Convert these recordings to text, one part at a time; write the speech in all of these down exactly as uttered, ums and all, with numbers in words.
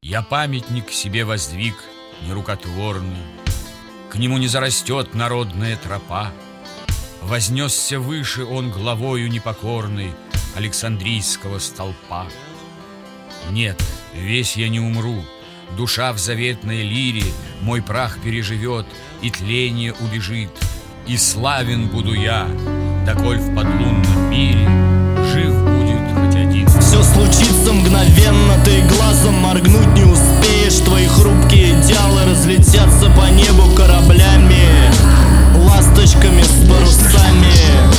Я памятник себе воздвиг нерукотворный, к нему не зарастет народная тропа. Вознесся выше он главою непокорной Александрийского столпа. Нет, весь я не умру, душа в заветной лире мой прах переживет и тление убежит, и славен буду я, доколь в подлунном мире жив будет хоть один. Все случится мгновенно, ты глазом моргнуть не успеешь. Твои хрупкие идеалы разлетятся по небу кораблями, ласточками с парусами.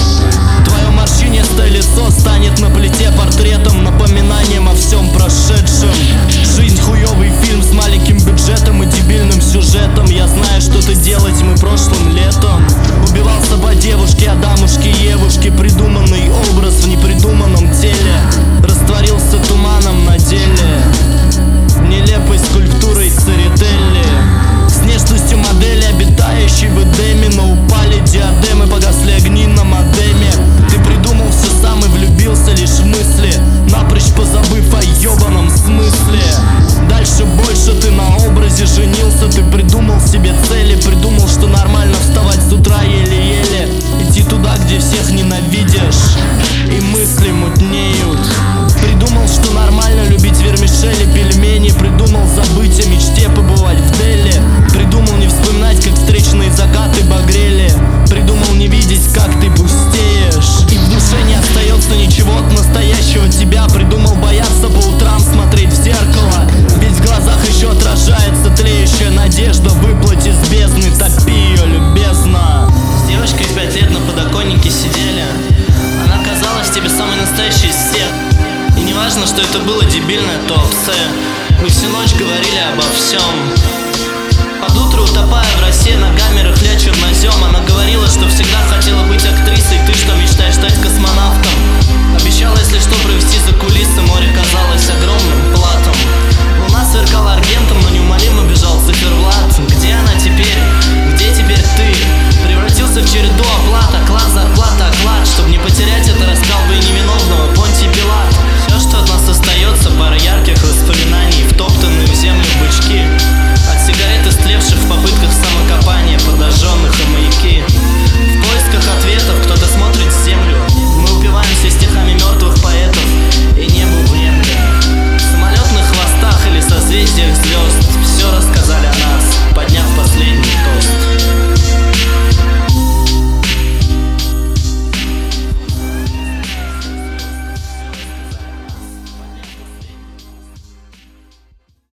Твое морщинистое лицо станет на плите портретом, напоминанием о всем прошедшем. Жизнь хуёвый фильм с маленьким бюджетом и дебильным сюжетом. Я знаю, что ты делать мы прошлым летом. Убивался по девушке, а дамушке Евушке. Придуманный образ в непридуманном теле растворился туманом на деле, нелепой скульптурой Церетели. С нежностью модели, обитающей в Эдеме. Но упали диадемы, погасли огни на модеме. Ты придумал все сам и влюбился лишь в мысли, напрочь позабыв о ебаном смысле. Дальше больше ты на образе женился. Ты придумал себе цели, придумал, что нормально вставать с утра еле-еле, идти туда, где всех ненавидишь, и мысли мутнеют. Придумал, что нормально любить вермишели, пельмени. Придумал забыть о мечте побывать в Дели. Придумал не вспоминать, как встречные закаты багрели. Придумал не видеть, как ты пустеешь, и в душе не остается ничего от настоящего тебя. Придумал бояться по утрам смотреть в зеркало, ведь в глазах еще отражается тлеющая надежда. Выплыть из бездны, топи ее любезно. С девочкой в пять лет на подоконнике сидели. Она казалась тебе самой настоящей из всех. И не важно, что это было дебильное туапсе. Вы всю ночь говорили обо всем. Под утро, утопая в росе, ногами рыхля чернозем, она говорила, что всегда хотела быть актрисой. Ты что, мечтаешь стать космонавтом? Обещала, если что, провести за кулисы. Море казалось